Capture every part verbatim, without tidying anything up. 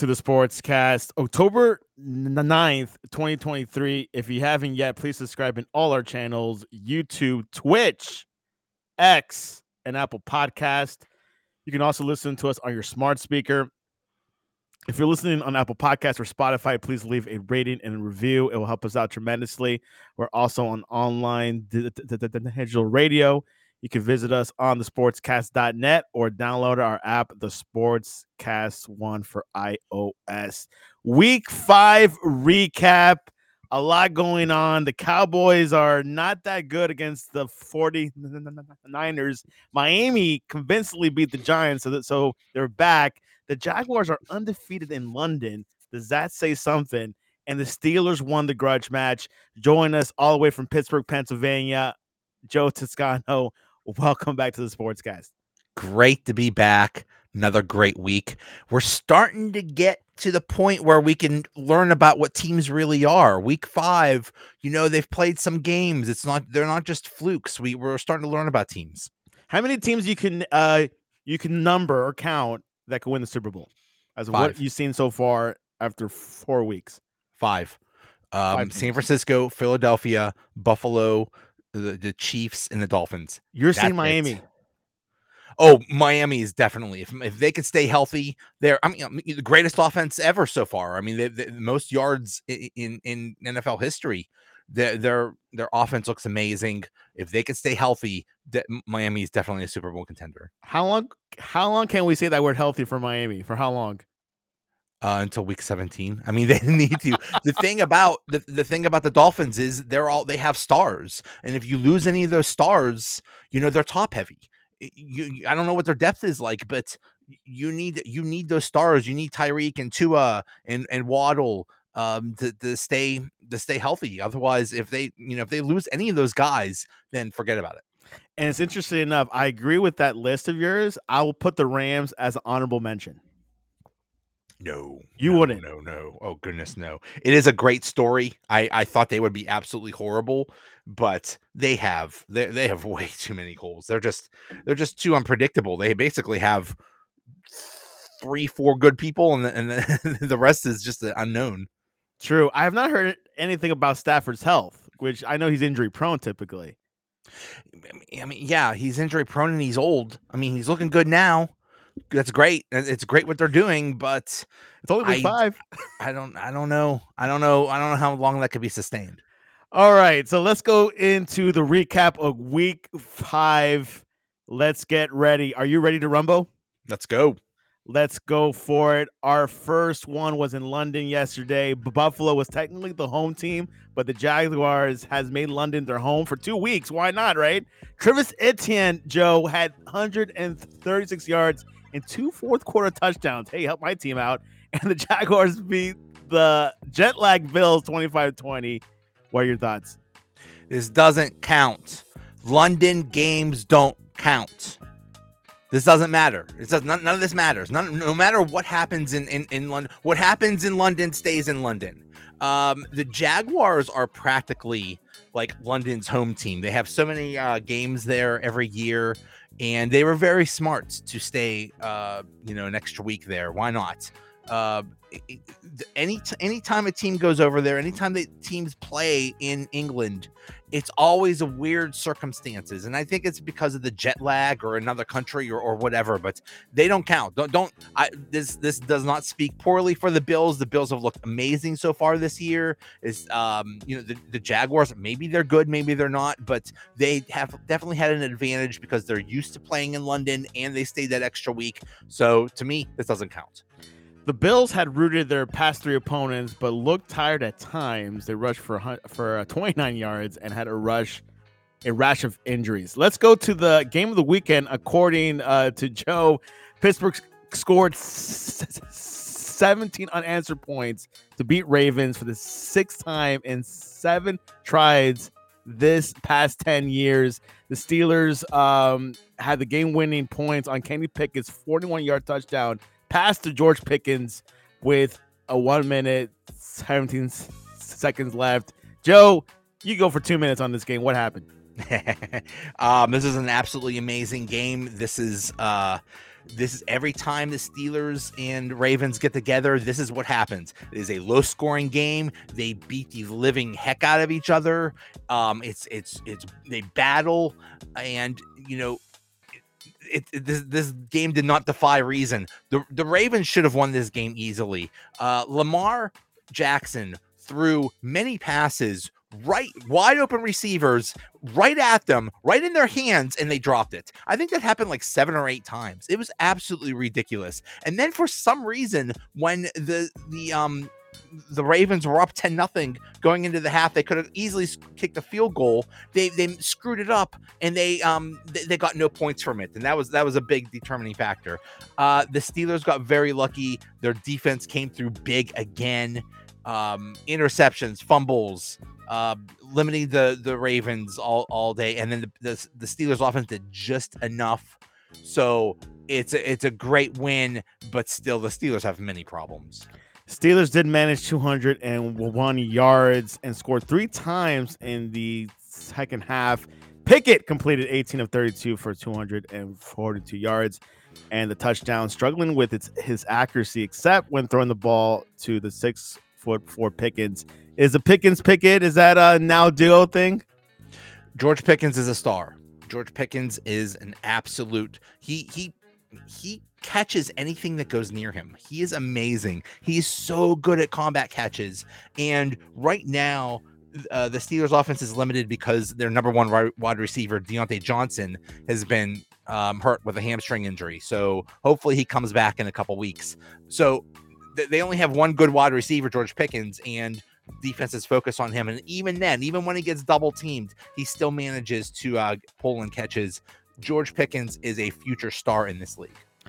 to the Sportscast, October ninth, twenty twenty-three. If you haven't yet, please subscribe in all our channels: YouTube, Twitch, X, and Apple Podcast. You can also listen to us on your smart speaker. If you're listening on Apple Podcasts or Spotify, please leave a rating and a review. It will help us out tremendously. We're also on online digital radio. You can visit us on the sportscast dot net or download our app, the Sportscast One for iOS. Week five recap. A lot going on. The Cowboys are not that good against the forty-niners. Miami convincingly beat the Giants, so, that, so they're back. The Jaguars are undefeated in London. Does that say something? And the Steelers won the grudge match. Join us all the way from Pittsburgh, Pennsylvania, Joe Toscano. Welcome back to the Sportscast. Great to be back. Another great week. We're starting to get to the point where we can learn about what teams really are. Week five, you know, they've played some games. It's not, they're not just flukes. We, we're starting to learn about teams. How many teams you can uh you can number or count that could win the Super Bowl as Five. what you've seen so far after four weeks? Five. Um, Five San Francisco, Philadelphia, Buffalo, the, the Chiefs, and the Dolphins. You're That's seeing Miami. it. Oh, Miami is definitely, if if they could stay healthy, they're I mean the greatest offense ever so far. I mean, they, they, the most yards in, in in N F L history. Their their their offense looks amazing. If they could stay healthy, de- Miami is definitely a Super Bowl contender. How long? How long can we say that we're healthy for Miami? For how long? Uh, until week seventeen. I mean, they need to. the thing about the, the thing about the Dolphins is they're all they have stars, and if you lose any of those stars, you know they're top heavy. You, I don't know what their depth is like, but you need you need those stars. You need Tyreek and Tua and and Waddle um to, to stay to stay healthy. Otherwise, if they you know if they lose any of those guys, then forget about it. And it's interesting enough. I agree with that list of yours. I will put the Rams as an honorable mention. No, you no, wouldn't. No, no. Oh goodness, no. It is a great story. I I thought they would be absolutely horrible, but they have they they have way too many holes. They're just they're just too unpredictable. They basically have three, four good people, and the, and the, the rest is just unknown. True. I have not heard anything about Stafford's health, which I know he's injury prone typically. I mean, yeah, he's injury prone and he's old. I mean, he's looking good now. That's great. It's great what they're doing, but it's only week I, five. I don't. I don't know. I don't know. I don't know how long that could be sustained. All right, so let's go into the recap of week five. Let's get ready. Are you ready to rumble? Let's go. Let's go for it. Our first one was in London yesterday. Buffalo was technically the home team, but the Jaguars has made London their home for two weeks. Why not, right? Travis Etienne, Joe, had one hundred thirty-six yards and two fourth quarter touchdowns. Hey, help my team out. And the Jaguars beat the jet lag Bills twenty-five twenty. What are your thoughts? This doesn't count. London games don't count. This doesn't matter. It does none, none of this matters. None, no matter what happens in, in, in London, what happens in London stays in London. Um, the Jaguars are practically like London's home team. They have so many uh, games there every year, and they were very smart to stay, uh, you know, an extra week there. Why not? Uh, any anytime a team goes over there, anytime the teams play in England, it's always a weird circumstances, and I think it's because of the jet lag or another country or, or whatever. But they don't count. Don't don't. I this this does not speak poorly for the Bills. The Bills have looked amazing so far this year. Is um you know the, the Jaguars, maybe they're good, maybe they're not, but they have definitely had an advantage because they're used to playing in London and they stayed that extra week. So to me, this doesn't count. The Bills had rooted their past three opponents, but looked tired at times. They rushed for for twenty-nine yards and had a rush, a rash of injuries. Let's go to the game of the weekend. According uh, to Joe, Pittsburgh scored seventeen unanswered points to beat Ravens for the sixth time in seven tries this past ten years. The Steelers um, had the game-winning points on Kenny Pickett's forty-one-yard touchdown pass to George Pickens with a one minute, seventeen seconds left. Joe, you go for two minutes on this game. What happened? um, this is an absolutely amazing game. This is uh, This is every time the Steelers and Ravens get together, this is what happens. It is a low-scoring game. They beat the living heck out of each other. Um, it's it's it's they battle, and you know, it, it this this game did not defy reason. The the Ravens should have won this game easily. Uh, Lamar Jackson threw many passes, right wide open receivers right at them, right in their hands, and they dropped it. I think that happened like seven or eight times. It was absolutely ridiculous. And then for some reason, when the the um the Ravens were up ten nothing going into the half, they could have easily kicked a field goal. They they screwed it up, and they um they, they got no points from it, and that was that was a big determining factor. Uh, the Steelers got very lucky. Their defense came through big again. Um, interceptions, fumbles, uh, limiting the the Ravens all, all day, and then the, the the Steelers offense did just enough. So it's a, it's a great win, but still the Steelers have many problems. Steelers did manage two hundred one yards and scored three times in the second half. Pickett completed eighteen of thirty-two for two hundred forty-two yards and the touchdown, struggling with its his accuracy, except when throwing the ball to the six foot four Pickens. Is the Pickens Pickett? Is that a now duo thing? George Pickens is a star. George Pickens is an absolute. He he he catches anything that goes near him. He is amazing. He's so good at combat catches. And right now, uh, the Steelers offense is limited because their number one wide receiver, Deontay Johnson, has been um, hurt with a hamstring injury. So hopefully he comes back in a couple weeks. So th- they only have one good wide receiver, George Pickens, and defenses focus on him. And even then, even when he gets double teamed, he still manages to uh, pull in catches. George Pickens is a future star in this league.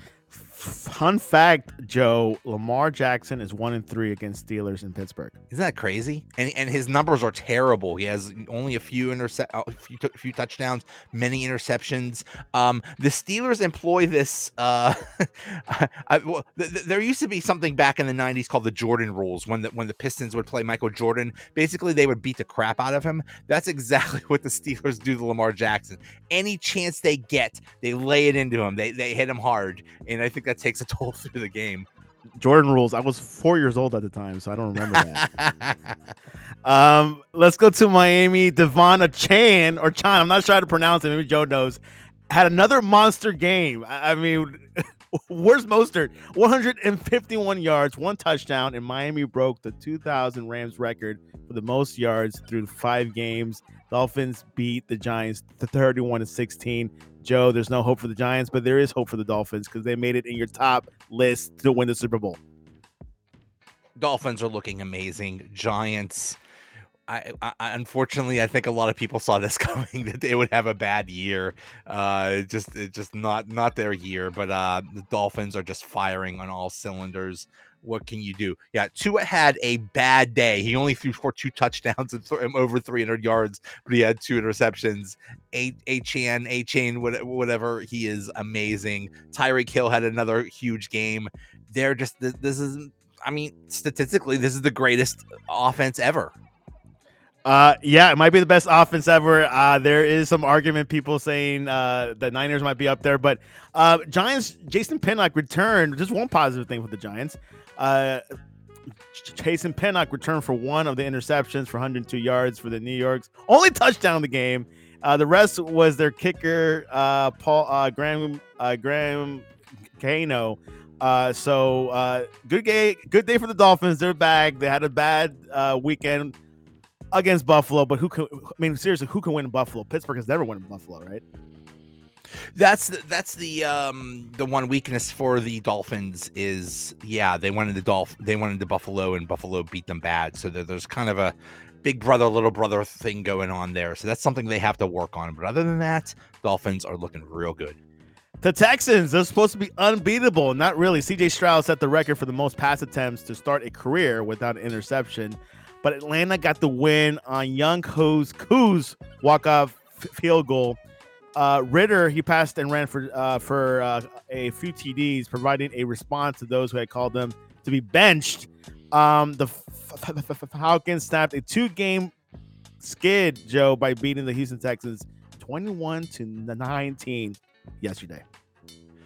Fun fact, Joe, Lamar Jackson is one and three against Steelers in Pittsburgh. Isn't that crazy? And and his numbers are terrible. He has only a few intercept, a few, t- few touchdowns, many interceptions. Um, the Steelers employ this. Uh, I, well, th- th- there used to be something back in the nineties called the Jordan rules. When the when the Pistons would play Michael Jordan, basically they would beat the crap out of him. That's exactly what the Steelers do to Lamar Jackson. Any chance they get, they lay it into him. They they hit him hard, and I think that takes a toll through the game. Jordan rules. I was four years old at the time, so I don't remember that. um, let's go to Miami. Devon Achane or Chan. I'm not sure how to pronounce it. Maybe Joe knows. Had another monster game. I, I mean, where's Mostert? one hundred fifty-one yards, one touchdown, and Miami broke the two thousand Rams record for the most yards through five games. Dolphins beat the Giants thirty-one to sixteen. Joe, there's no hope for the Giants, but there is hope for the Dolphins because they made it in your top list to win the Super Bowl. Dolphins are looking amazing. Giants, I, I unfortunately, I think a lot of people saw this coming, that they would have a bad year. Uh, just, it's just not not their year. But uh, the Dolphins are just firing on all cylinders. What can you do? Yeah, Tua had a bad day. He only threw for two touchdowns and th- over three hundred yards, but he had two interceptions. A-Chan, A-Chain, whatever, he is amazing. Tyreek Hill had another huge game. They're just, this is, I mean, statistically, this is the greatest offense ever. Uh, yeah, it might be the best offense ever. Uh, there is some argument, people saying uh, the Niners might be up there, but uh, Giants, Jason Pinnock returned. Just one positive thing for the Giants. Uh, Jason Pinnock returned for one of the interceptions for one hundred two yards for the New Yorks. Only touchdown of the game. Uh, the rest was their kicker, uh, Paul uh, Graham uh, Graham Gano. Uh, so uh, good day, good day for the Dolphins. They're back. They had a bad uh, weekend against Buffalo, but who can? I mean, seriously, who can win in Buffalo? Pittsburgh has never won in Buffalo, right? That's the, that's the um the one weakness for the Dolphins is, yeah, they went into Dolph they went into Buffalo and Buffalo beat them bad. So there, there's kind of a big brother, little brother thing going on there. So that's something they have to work on. But other than that, Dolphins are looking real good. The Texans, they're supposed to be unbeatable. Not really. C J Stroud set the record for the most pass attempts to start a career without an interception. But Atlanta got the win on Young Koo's Koo's walk-off f- field goal. Uh, Ritter, he passed and ran for uh, for uh, a few T Ds, providing a response to those who had called them to be benched. Um, the f- f- f- Falcons snapped a two-game skid, Joe, by beating the Houston Texans twenty-one to nineteen yesterday.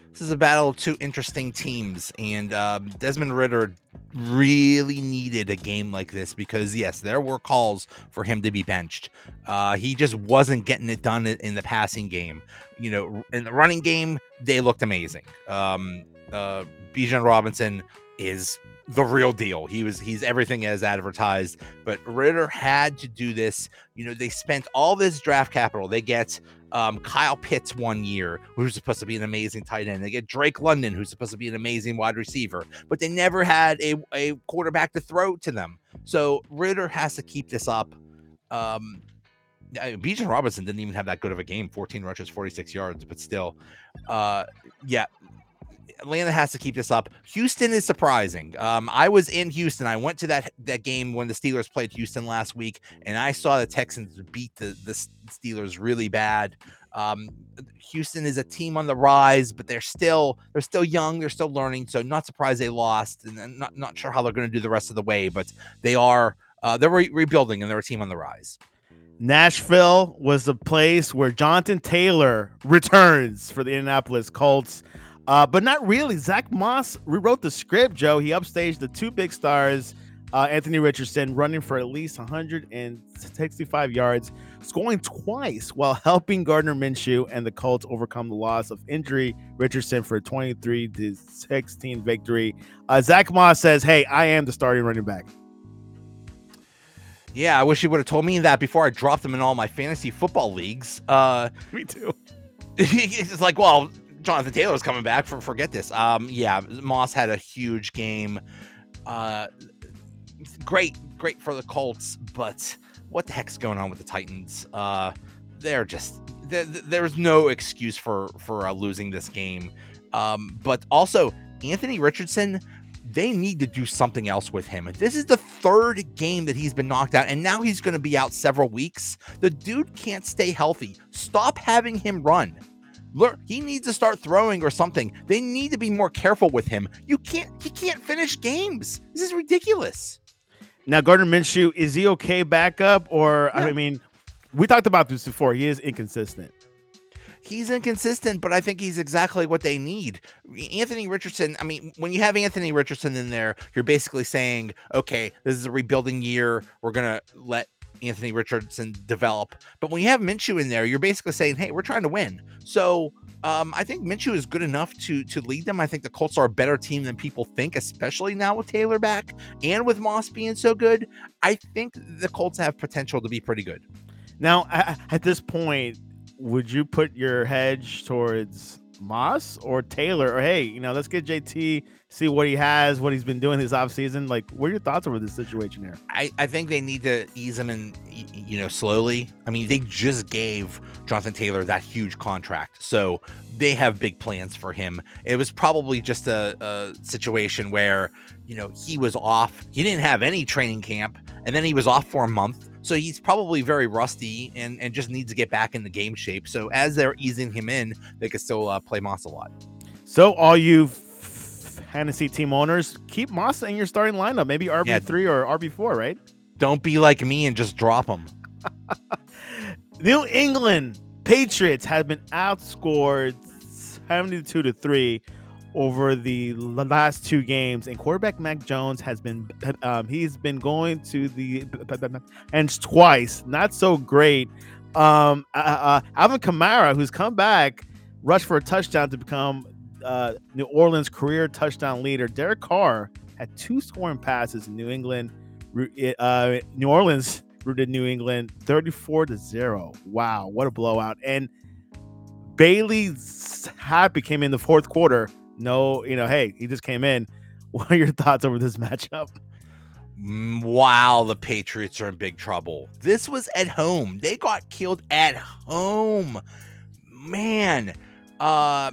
This is a battle of two interesting teams, and um, Desmond Ridder really needed a game like this because, yes, there were calls for him to be benched. Uh, he just wasn't getting it done in the passing game. You know, in the running game, they looked amazing. Um, uh, Bijan Robinson is the real deal. He was he's everything as advertised, but Ridder had to do this. You know, they spent all this draft capital. They get um, Kyle Pitts one year, who's supposed to be an amazing tight end. They get Drake London, who's supposed to be an amazing wide receiver, but they never had a, a quarterback to throw to them. So Ridder has to keep this up. Um, Bijan Robinson didn't even have that good of a game, fourteen rushes, forty-six yards, but still, uh, yeah, Atlanta has to keep this up. Houston is surprising. Um, I was in Houston. I went to that that game when the Steelers played Houston last week, and I saw the Texans beat the, the Steelers really bad. Um, Houston is a team on the rise, but they're still they're still young. They're still learning, so not surprised they lost, and I'm not not sure how they're going to do the rest of the way, but they are uh, they're re- rebuilding, and they're a team on the rise. Nashville was the place where Jonathan Taylor returns for the Indianapolis Colts. Uh, but not really. Zach Moss rewrote the script, Joe. He upstaged the two big stars, uh, Anthony Richardson, running for at least one hundred sixty-five yards, scoring twice while helping Gardner Minshew and the Colts overcome the loss of injury. Richardson for a twenty-three to sixteen victory. Uh, Zach Moss says, hey, I am the starting running back. Yeah, I wish you would have told me that before I dropped him in all my fantasy football leagues. Uh, me too. It's like, well, Jonathan Taylor's coming back. For forget this. Um, yeah, Moss had a huge game. Uh, great, great for the Colts, but what the heck's going on with the Titans? Uh, they're just there, there's no excuse for for uh, losing this game. Um, but also Anthony Richardson, they need to do something else with him. This is the third game that he's been knocked out, and now he's going to be out several weeks. The dude can't stay healthy. Stop having him run. Look, he needs to start throwing or something. They need to be more careful with him. You can't, he can't finish games. This is ridiculous. Now, Gardner Minshew, is he okay backup? Or, yeah. I mean, we talked about this before. He is inconsistent. He's inconsistent, but I think he's exactly what they need. Anthony Richardson, I mean, when you have Anthony Richardson in there, you're basically saying, okay, this is a rebuilding year. We're going to let Anthony Richardson develop. But when you have Minshew in there, you're basically saying, hey, we're trying to win. So um, I think Minshew is good enough to to lead them. I think the Colts are a better team than people think, especially now with Taylor back and with Moss being so good. I think the Colts have potential to be pretty good. Now, at this point, would you put your hedge towards Moss or Taylor? Or, hey, you know, let's get J T, see what he has, what he's been doing this offseason. Like, what are your thoughts over this situation here? I, I think they need to ease him in, you know, slowly. I mean, they just gave Jonathan Taylor that huge contract, so they have big plans for him. It was probably just a, a situation where, you know, he was off. He didn't have any training camp, and then he was off for a month. So he's probably very rusty and, and just needs to get back in the game shape. So as they're easing him in, they can still uh, play Moss a lot. So all you fantasy team owners, keep Moss in your starting lineup. Maybe R B three yeah. or R B four, right? Don't be like me and just drop him. New England Patriots have been outscored seventy-two to three over the last two games, and quarterback Mac Jones has been um, he's been going to the ends twice. Not so great. Um, uh, uh, Alvin Kamara, who's come back, rushed for a touchdown to become uh, New Orleans' career touchdown leader. Derek Carr had two scoring passes in New England. Uh, New Orleans rooted New England thirty-four to zero. Wow, what a blowout! And Bailey Happy came in the fourth quarter. No, you know, hey, he just came in. What are your thoughts over this matchup? Wow, the Patriots are in big trouble. This was at home. They got killed at home. Man, uh,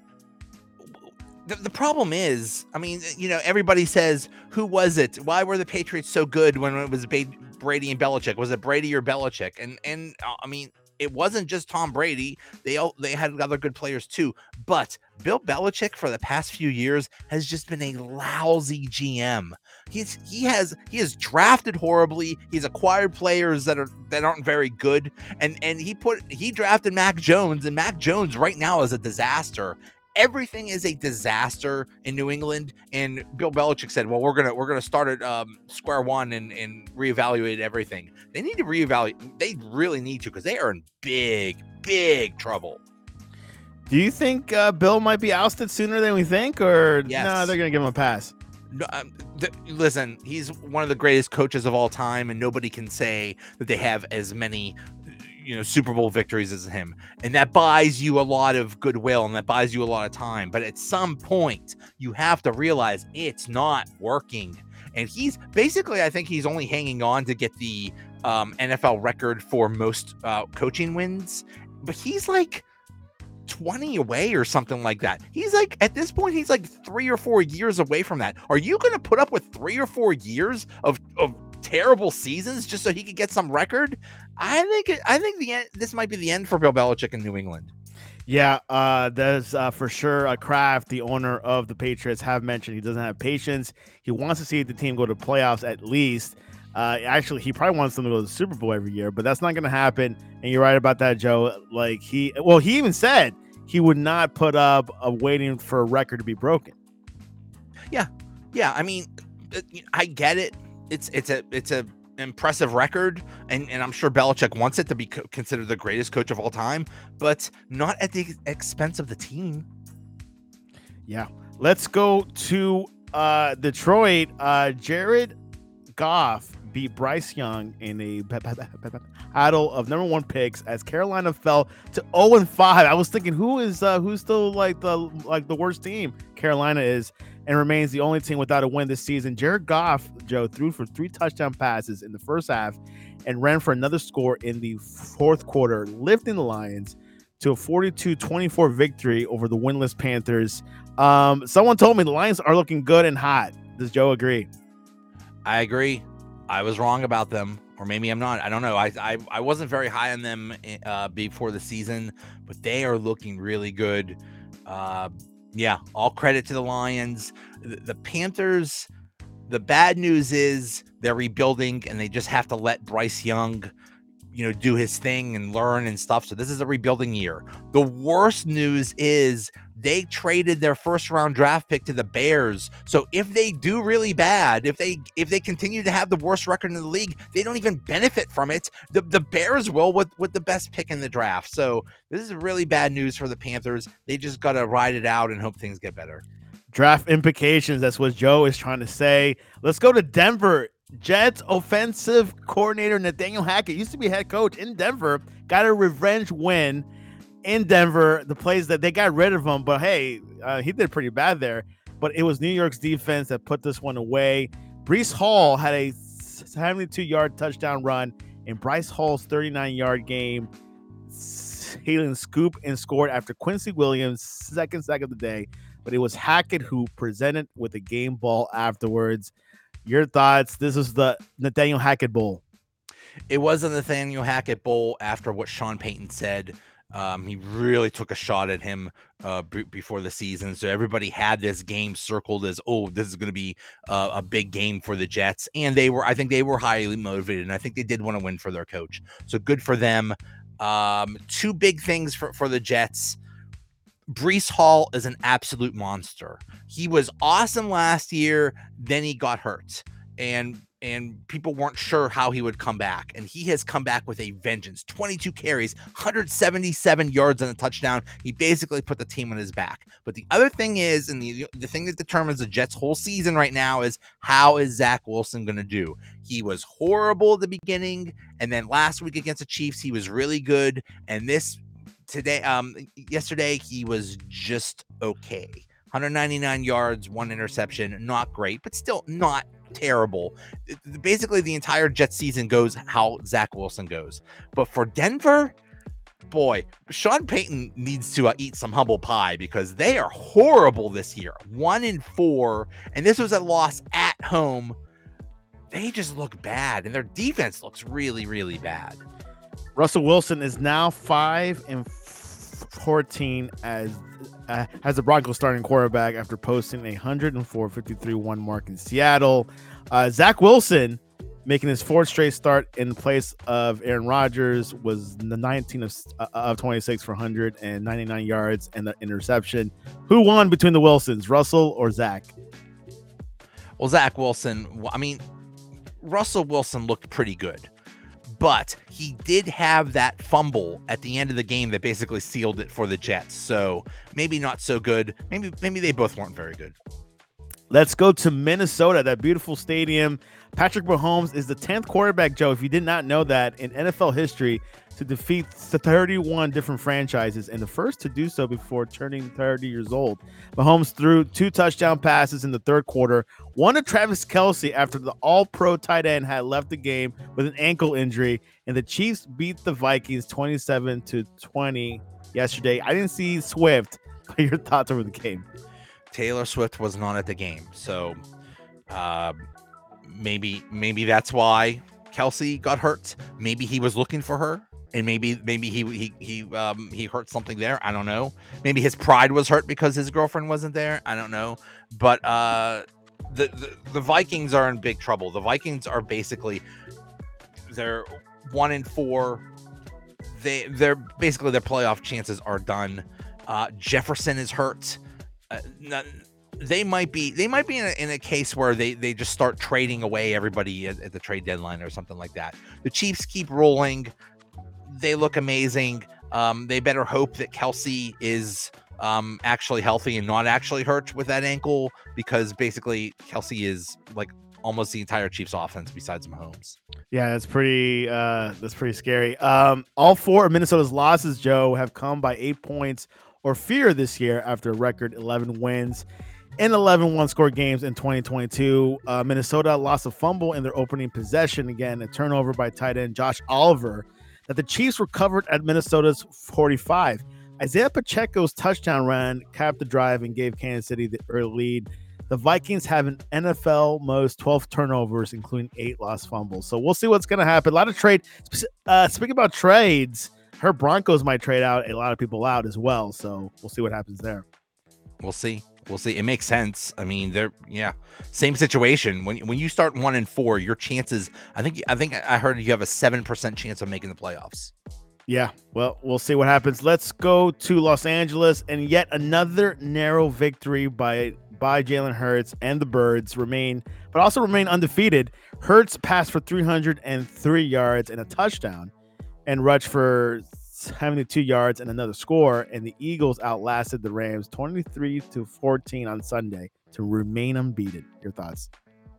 the, the problem is, I mean, you know, everybody says, who was it? Why were the Patriots so good when it was Brady and Belichick? Was it Brady or Belichick? And, and uh, I mean, it wasn't just Tom Brady. They all, they had other good players too. But Bill Belichick for the past few years has just been a lousy G M. He's he has he has drafted horribly. He's acquired players that are that aren't very good. And and he put he drafted Mac Jones, and Mac Jones right now is a disaster. everything is a disaster in New England. And Bill Belichick said, well, we're gonna we're gonna start at um, square one and, and reevaluate everything. They need to reevaluate. They really need to, because they are in big, big trouble. Do you think uh, Bill might be ousted sooner than we think, or yes. no, they're going to give him a pass? No, um, th- listen, he's one of the greatest coaches of all time, and nobody can say that they have as many, you know, Super Bowl victories as him. And that buys you a lot of goodwill, and that buys you a lot of time. But at some point, you have to realize it's not working. And he's basically, I think he's only hanging on to get the um, N F L record for most uh, coaching wins. But he's like twenty away or something like that. He's like, at this point, he's like three or four years away from that. Are you going to put up with three or four years of, of terrible seasons just so he could get some record? I think, it, I think the end, this might be the end for Bill Belichick in New England. Yeah, uh, there's uh, for sure a Kraft, the owner of the Patriots, have mentioned he doesn't have patience. He wants to see the team go to playoffs at least. Uh, actually, he probably wants them to go to the Super Bowl every year, but that's not going to happen. And you're right about that, Joe. Like he, well, he even said he would not put up a waiting for a record to be broken. Yeah, yeah. I mean, I get it. It's it's a it's a impressive record, and, and I'm sure Belichick wants it to be co- considered the greatest coach of all time, but not at the expense of the team. Yeah, let's go to uh, Detroit. Uh, Jared Goff beat Bryce Young in a battle of number one picks as Carolina fell to oh and five. I was thinking, who is uh, who's still like the like the worst team? Carolina is, and remains the only team without a win this season. Jared Goff, Joe, threw for three touchdown passes in the first half and ran for another score in the fourth quarter, lifting the Lions to a forty-two twenty-four victory over the winless Panthers. Um, someone told me the Lions are looking good and hot. Does Joe agree? I agree. I was wrong about them, or maybe I'm not. I don't know. I I, I wasn't very high on them uh, before the season, but they are looking really good. Uh, yeah, all credit to the Lions. The, the Panthers, the bad news is they're rebuilding, and they just have to let Bryce Young, you know, do his thing and learn and stuff. So this is a rebuilding year. The worst news is they traded their first round draft pick to the Bears. So if they do really bad, if they if they continue to have the worst record in the league, they don't even benefit from it. The the Bears will with, with the best pick in the draft. So this is really bad news for the Panthers. They just got to ride it out and hope things get better. Draft implications. That's what Joe is trying to say. Let's go to Denver. Jets offensive coordinator Nathaniel Hackett used to be head coach in Denver, got a revenge win in Denver. The plays that they got rid of him, but hey, uh, he did pretty bad there. But it was New York's defense that put this one away. Breece Hall had a seventy-two yard touchdown run in Bryce Hall's thirty-nine yard game. Haaland scooped and scored after Quincy Williams' second sack of the day, but it was Hackett who presented with a game ball afterwards. Your thoughts? This is the Nathaniel Hackett Bowl. It was a Nathaniel Hackett Bowl after what Sean Payton said. Um, he really took a shot at him uh, b- before the season. So everybody had this game circled as, oh, this is going to be uh, a big game for the Jets. And they were, I think they were highly motivated. And I think they did want to win for their coach. So good for them. Um, two big things for, for the Jets. Breece Hall is an absolute monster. He was awesome last year. Then he got hurt. And and people weren't sure how he would come back. And he has come back with a vengeance. twenty-two carries, one hundred seventy-seven yards and a touchdown. He basically put the team on his back. But the other thing is, and the, the thing that determines the Jets' whole season right now is, how is Zach Wilson going to do? He was horrible at the beginning. And then last week against the Chiefs, he was really good. And this today, um, yesterday, he was just okay. one hundred ninety-nine yards, one interception. Not great, but still not terrible. Basically, the entire Jets season goes how Zach Wilson goes. But for Denver, boy, Sean Payton needs to uh, eat some humble pie, because they are horrible this year. One in four, and this was a loss at home. They just look bad, and their defense looks really, really bad. Russell Wilson is now five and fourteen as uh, as the Broncos starting quarterback after posting a one oh four fifty-three one mark in Seattle. Uh, Zach Wilson making his fourth straight start in place of Aaron Rodgers, was the nineteen of, uh, of twenty-six for one hundred ninety-nine yards and the interception. Who won between the Wilsons, Russell or Zach? Well, Zach Wilson, I mean, Russell Wilson looked pretty good, but he did have that fumble at the end of the game that basically sealed it for the Jets. So maybe not so good. Maybe, maybe they both weren't very good. Let's go to Minnesota, that beautiful stadium. Patrick Mahomes is the tenth quarterback, Joe, if you did not know that, in N F L history to defeat thirty-one different franchises, and the first to do so before turning thirty years old. Mahomes threw two touchdown passes in the third quarter, one to Travis Kelce after the all-pro tight end had left the game with an ankle injury, and the Chiefs beat the Vikings twenty-seven to twenty yesterday. I didn't see Swift. What are your thoughts over the game? Taylor Swift was not at the game, so uh, maybe maybe that's why Kelce got hurt. Maybe he was looking for her, and maybe maybe he he he um, he hurt something there. I don't know. Maybe his pride was hurt because his girlfriend wasn't there. I don't know. But uh, the, the the Vikings are in big trouble. The Vikings are basically they're one in four. They they're basically their playoff chances are done. Uh, Jefferson is hurt. Uh, they might be they might be in a, in a case where they they just start trading away everybody at, at the trade deadline or something like that. The Chiefs keep rolling. They look amazing. Um, they better hope that Kelce is um, actually healthy and not actually hurt with that ankle, because basically Kelce is like almost the entire Chiefs offense besides Mahomes. Yeah, that's pretty uh, that's pretty scary. Um, all four of Minnesota's losses, Joe, have come by eight points or fewer this year after a record eleven wins and eleven one-score games in twenty twenty-two. Uh, Minnesota lost a fumble in their opening possession, again, a turnover by tight end Josh Oliver, that the Chiefs recovered at Minnesota's forty-five. Isaiah Pacheco's touchdown run capped the drive and gave Kansas City the early lead. The Vikings have an N F L most twelve turnovers, including eight lost fumbles. So we'll see what's going to happen. A lot of trade. Uh, speaking about trades, her Broncos might trade out a lot of people out as well. So we'll see what happens there. We'll see. We'll see. It makes sense. I mean, they're yeah, same situation. When when you start one and four, your chances. I think I think I heard you have a seven percent chance of making the playoffs. Yeah. Well, we'll see what happens. Let's go to Los Angeles, and yet another narrow victory by by Jalen Hurts, and the Birds remain, but also remain undefeated. Hurts passed for three hundred three yards and a touchdown, and rushed for seventy-two yards and another score, and the Eagles outlasted the Rams twenty-three to fourteen on Sunday to remain unbeaten. Your thoughts?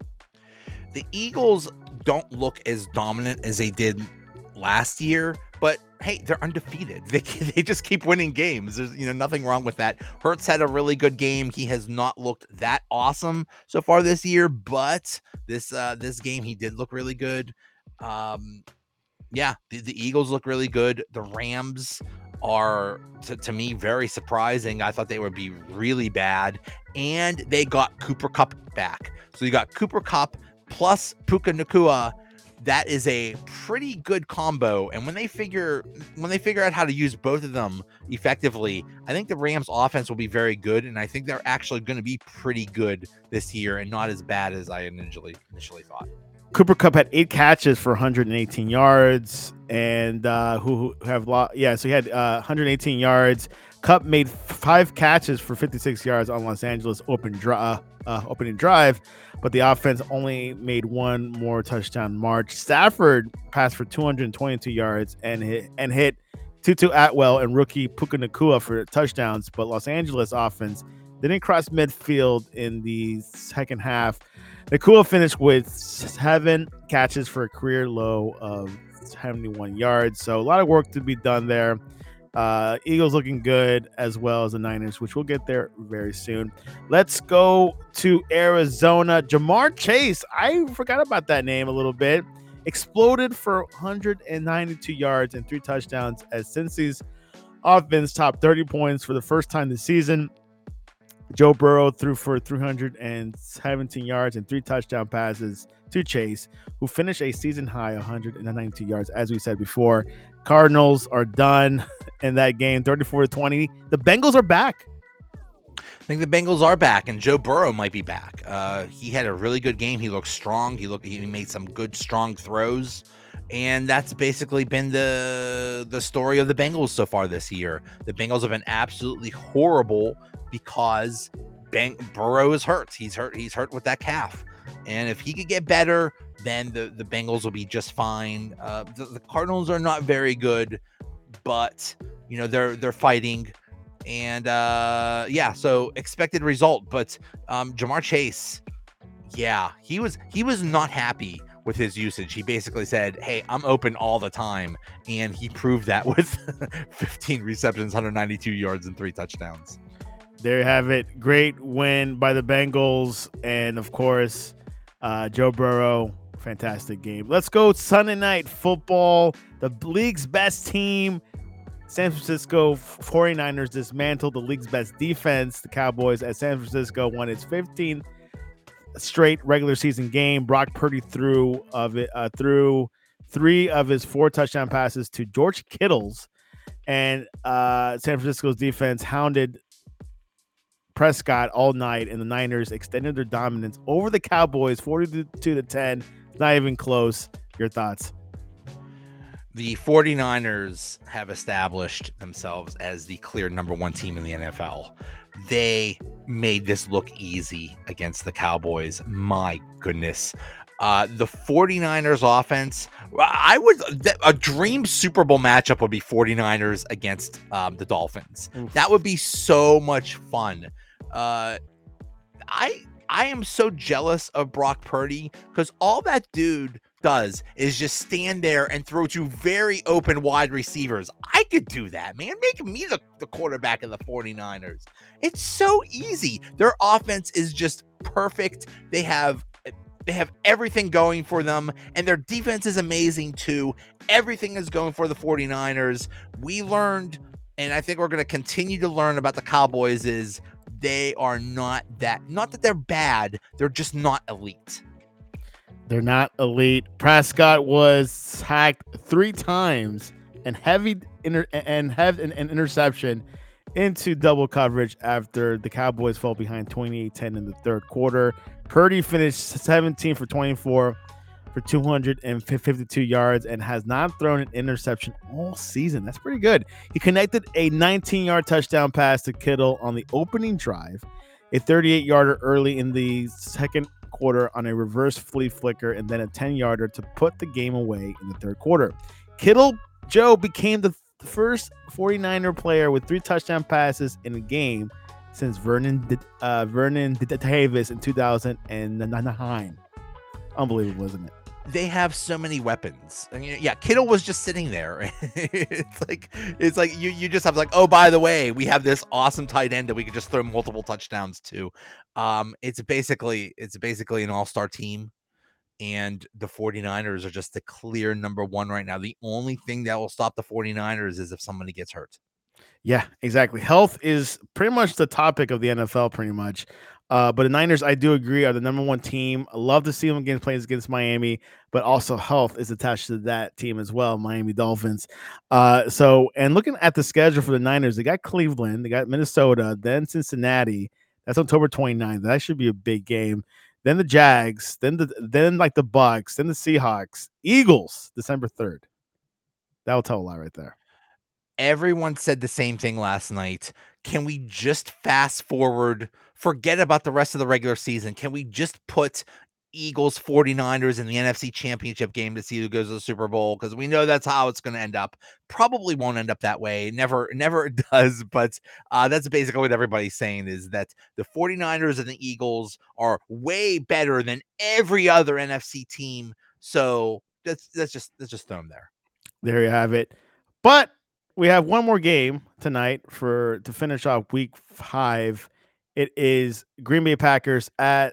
The Eagles don't look as dominant as they did last year, but hey, they're undefeated. They they just keep winning games. There's you know nothing wrong with that. Hurts had a really good game. He has not looked that awesome so far this year, but this uh, this game he did look really good. Um, yeah, the, the Eagles look really good. The Rams are, to, to me, very surprising. I thought they would be really bad, and they got Cooper Kupp back. So you got Cooper Kupp plus Puka Nacua. That is a pretty good combo, and when they figure when they figure out how to use both of them effectively, I think the Rams offense will be very good, and I think they're actually going to be pretty good this year and not as bad as I initially initially thought. Cooper Kupp had eight catches for one hundred eighteen yards, and uh, who, who have lost. Yeah, so he had uh, one hundred eighteen yards. Kupp made five catches for fifty-six yards on Los Angeles open dri- uh, opening drive, but the offense only made one more touchdown march. Stafford passed for two hundred twenty-two yards and hit and hit Tutu Atwell and rookie Puka Nacua for touchdowns, but Los Angeles offense didn't cross midfield in the second half. Nacua finished with seven catches for a career low of seventy-one yards. So a lot of work to be done there. Uh, Eagles looking good, as well as the Niners, which we'll get there very soon. Let's go to Arizona. Jamar Chase, I forgot about that name a little bit. Exploded for one hundred ninety-two yards and three touchdowns as Cincy's offense topped thirty points for the first time this season. Joe Burrow threw for three hundred seventeen yards and three touchdown passes to Chase, who finished a season high one hundred ninety-two yards, as we said before. Cardinals are done in that game, thirty-four to twenty. The Bengals are back. I think the Bengals are back, and Joe Burrow might be back. Uh, he had a really good game. He looked strong. He looked. He made some good, strong throws, and that's basically been the the story of the Bengals so far this year. The Bengals have been absolutely horrible because Bang, Burrow is hurt. He's hurt. He's hurt with that calf, and if he could get better, then the the Bengals will be just fine. Uh, the, the Cardinals are not very good, but you know they're they're fighting. And uh yeah, so expected result, but um Jamar Chase, yeah, he was he was not happy with his usage. He basically said, hey, I'm open all the time, and he proved that with fifteen receptions, one hundred ninety-two yards, and three touchdowns. There you have it. Great win by the Bengals, and of course uh Joe Burrow, fantastic game. Let's go Sunday Night Football. The league's best team, San Francisco forty-niners, dismantled the league's best defense, the Cowboys, as San Francisco won its fifteenth straight regular season game. Brock Purdy threw of it uh, threw three of his four touchdown passes to George Kittle's, and uh, San Francisco's defense hounded Prescott all night, and the Niners extended their dominance over the Cowboys forty-two to ten. Not even close. Your thoughts? The forty-niners have established themselves as the clear number one team in the N F L. They made this look easy against the Cowboys. My goodness. Uh, the forty-niners offense, I would, a dream Super Bowl matchup would be forty-niners against um, the Dolphins. Oof. That would be so much fun. Uh, I, I am so jealous of Brock Purdy because all that dude does is just stand there and throw to very open wide receivers. I could do that, man. Make me the, the quarterback of the forty-niners. It's so easy. Their offense is just perfect. They have they have everything going for them, and their defense is amazing too. Everything is going for the forty-niners. We learned, and I think we're going to continue to learn about the Cowboys, is they are not that, not that they're bad, they're just not elite. They're not elite. Prescott was sacked three times and heavy inter- and have an, an interception into double coverage after the Cowboys fell behind twenty-eight ten in the third quarter. Purdy finished seventeen for twenty-four for two hundred fifty-two yards and has not thrown an interception all season. That's pretty good. He connected a nineteen-yard touchdown pass to Kittle on the opening drive, a thirty-eight-yarder early in the second quarter on a reverse flea flicker, and then a ten-yarder to put the game away in the third quarter. Kittle, Joe, became the first forty-niner player with three touchdown passes in a game since Vernon uh, Vernon Davis in two thousand nine. Unbelievable, isn't it? They have so many weapons. I mean, yeah, Kittle was just sitting there. it's like it's like you you just have like, oh, by the way, we have this awesome tight end that we could just throw multiple touchdowns to. Um, it's basically it's basically an all-star team, and the forty-niners are just the clear number one right now. The only thing that will stop the forty-niners is if somebody gets hurt. Yeah, exactly. Health is pretty much the topic of the N F L, pretty much. Uh, but the Niners, I do agree, are the number one team. I love to see them against plays against Miami, but also health is attached to that team as well, Miami Dolphins. Uh, so, and looking at the schedule for the Niners, they got Cleveland, they got Minnesota, then Cincinnati. That's October twenty-ninth. That should be a big game. Then the Jags, then the then like the Bucks, then the Seahawks, Eagles, December third. That will tell a lot right there. Everyone said the same thing last night. Can we just fast forward, forget about the rest of the regular season? Can we just put Eagles forty-niners in the N F C Championship game to see who goes to the Super Bowl? Because we know that's how it's going to end up. Probably won't end up that way. Never, never does. But uh, that's basically what everybody's saying, is that the forty-niners and the Eagles are way better than every other N F C team. So that's, that's just, let's just throw them there. There you have it. But we have one more game tonight for to finish off week five. It is Green Bay Packers at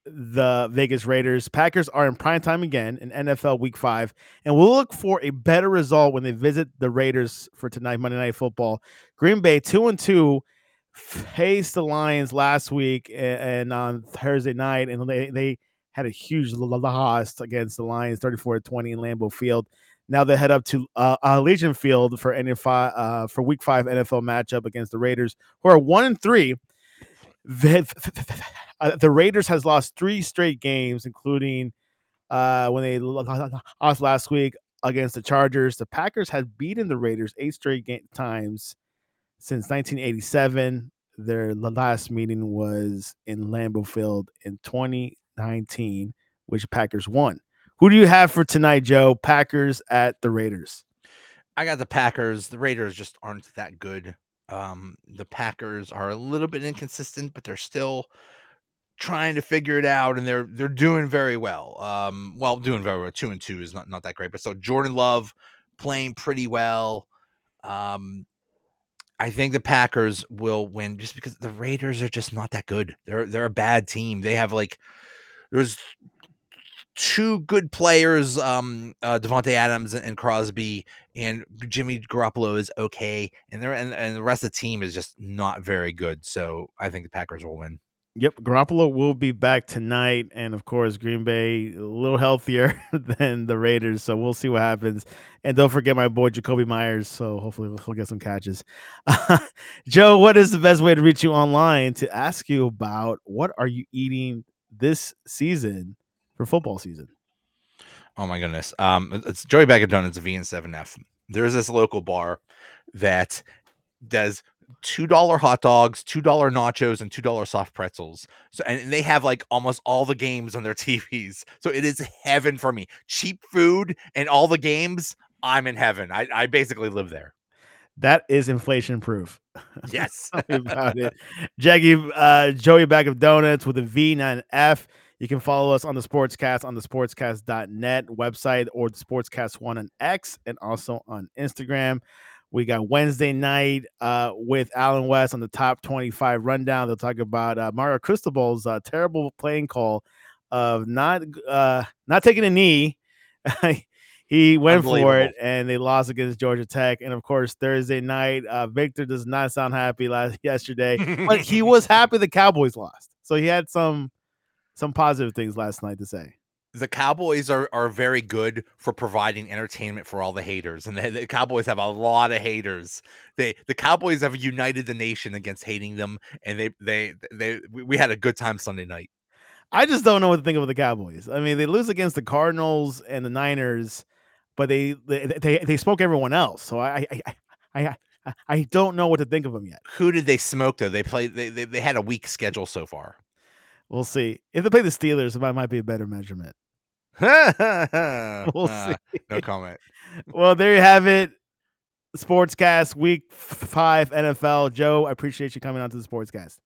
the Vegas Raiders. Packers are in primetime again in N F L week five, and we'll look for a better result when they visit the Raiders for tonight, Monday Night Football. Green Bay two and two faced the Lions last week and on Thursday night, and they, they had a huge loss against the Lions, thirty-four to twenty in Lambeau Field. Now they head up to uh, uh, Legion Field for N F L uh, for Week Five N F L matchup against the Raiders, who are one and three. The, uh, the Raiders has lost three straight games, including uh, when they lost last week against the Chargers. The Packers have beaten the Raiders eight straight game times since nineteen eighty-seven. Their last meeting was in Lambeau Field in twenty nineteen, which Packers won. Who do you have for tonight, Joe? Packers at the Raiders. I got the Packers. The Raiders just aren't that good. Um, the Packers are a little bit inconsistent, but they're still trying to figure it out, and they're they're doing very well. Um, well, doing very well. Two and two is not not that great, but so Jordan Love playing pretty well. Um, I think the Packers will win just because the Raiders are just not that good. They're they're a bad team. They have like there's two good players, um, uh, Devontae Adams and Crosby, and Jimmy Garoppolo is okay, and they're and, and the rest of the team is just not very good. So I think the Packers will win. Yep, Garoppolo will be back tonight, and of course, Green Bay a little healthier than the Raiders, so we'll see what happens. And don't forget my boy Jacoby Myers, so hopefully he'll get some catches. Joe, what is the best way to reach you online to ask you about what are you eating this season for football season? Oh my goodness, um, it's Joey Bag of Donuts, V and seven F. There's this local bar that does two dollar hot dogs, two dollar nachos, and two dollar soft pretzels. So, and they have like almost all the games on their T Vs. So it is heaven for me. Cheap food and all the games. I'm in heaven. I, I basically live there. That is inflation proof. Yes. Tell me about it. Jackie, uh, Joey Bag of Donuts with a V, not an F. You can follow us on the Sportscast on the sportscast dot net website or the Sportscast one on X and also on Instagram. We got Wednesday night uh, with Alan West on the top twenty-five rundown. They'll talk about uh, Mario Cristobal's uh, terrible playing call of not uh, not taking a knee. He went for it, and they lost against Georgia Tech. And, of course, Thursday night, uh, Victor does not sound happy last yesterday, but he was happy the Cowboys lost. So he had some some positive things last night to say. The Cowboys are are very good for providing entertainment for all the haters, and the, the Cowboys have a lot of haters. They the Cowboys have united the nation against hating them, and they they they we, we had a good time Sunday night. I just don't know what to think of the Cowboys. I mean, they lose against the Cardinals and the Niners, but they they they, they spoke everyone else. So I I, I I I don't know what to think of them yet. Who did they smoke though? They played. They they, they had a weak schedule so far. We'll see. If they play the Steelers, it might, might be a better measurement. We'll uh, see. No comment. Well, there you have it. Sportscast Week Five N F L. Joe, I appreciate you coming on to the Sportscast.